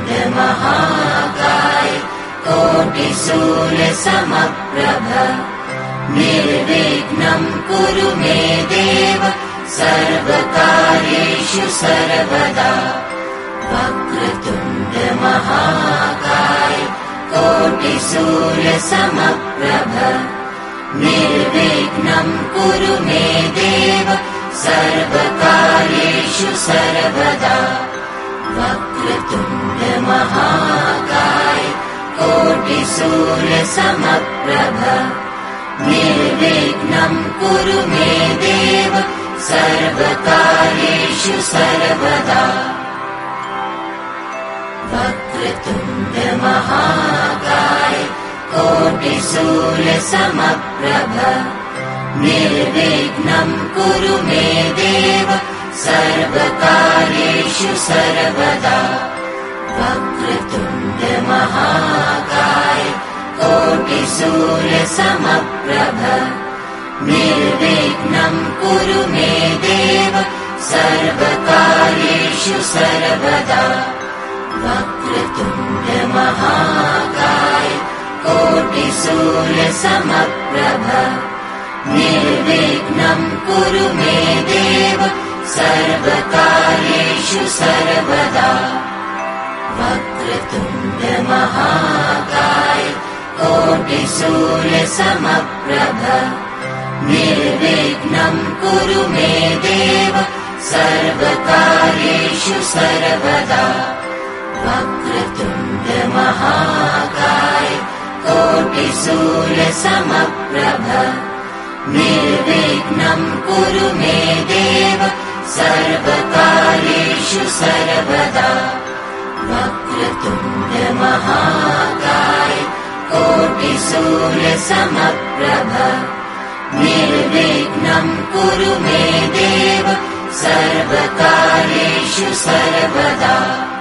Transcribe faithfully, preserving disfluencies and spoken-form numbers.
महाकाय कोटिसूर्यसमप्रभ निर्विघ्नं कुरु मे देव सर्वकार्येषु सर्वदा। वक्रतुण्ड महाकाय कोटिसूर्यसमप्रभ निर्विघ्नं कुरु मे देव सर्वकार्येषु सर्वदा। वक्रतुण्ड महाकाय कोटिसूर्यसमप्रभ निर्विघ्नं कुरु मे देव सर्वकार्येषु सर्वदा। वक्रतुण्ड महाकाय कोटिसूर्यसमप्रभ निर्विघ्नं कुरु मे देव सर्वकार्येषु सर्वदा। वक्रतुण्ड महाकाय कोटिसूर्यसमप्रभ निर्विघ्नं कुरु मे देव सर्वकार्येषु सर्वदा। वक्रतुण्ड महाकाय कोटिसूर्यसमप्रभ निर्विघ्नं कुरु मे देव सर्वकार्येषु सर्वदा। वक्रतुण्ड महाकाय कोटिसूर्यसमप्रभ निर्विघ्नं कुरु मे देव सर्वकार्येषु सर्वदा। वक्रतुण्ड महाकाय कोटिसूर्यसमप्रभ निर्विघ्नं कुरु मे देव सर्वकार्येषु सर्वदा। वक्रतुण्ड महाकाय कोटिसूर्यसमप्रभ निर्विघ्नं कुरु मे देव सर्वकार्येषु सर्वदा।